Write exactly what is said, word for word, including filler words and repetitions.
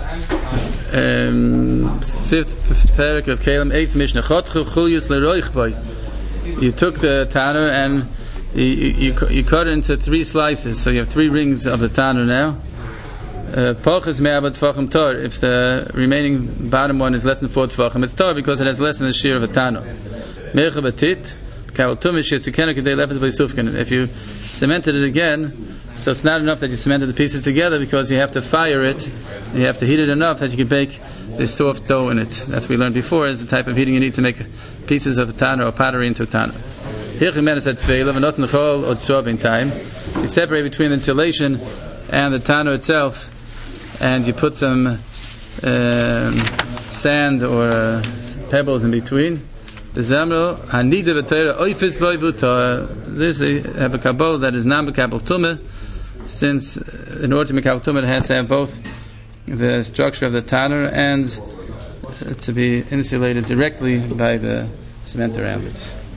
Um, fifth parak of Kalim, eighth Mishnah. Chotchu chulyus leroich boy. You took the tanner and you, you, you cut it into three slices, so you have three rings of the tanner now. Pochas me'abat tfachim tor. If the remaining bottom one is less than four tfachim, it's tor because it has less than the shear of a tanner. Me'echa batit. If you cemented it again, so it's not enough that you cemented the pieces together, because you have to fire it and you have to heat it enough that you can bake this soft dough in it. That's what we learned before, is the type of heating you need to make pieces of tanner or pottery into tanner. You separate between the insulation and the tanner itself, and you put some um, sand or uh, pebbles in between. This they have a Kabbalah that is non-Mekabel Tumah, since in order to make Mekabel Tumah it has to have both the structure of the tanner and to be insulated directly by the cement around it.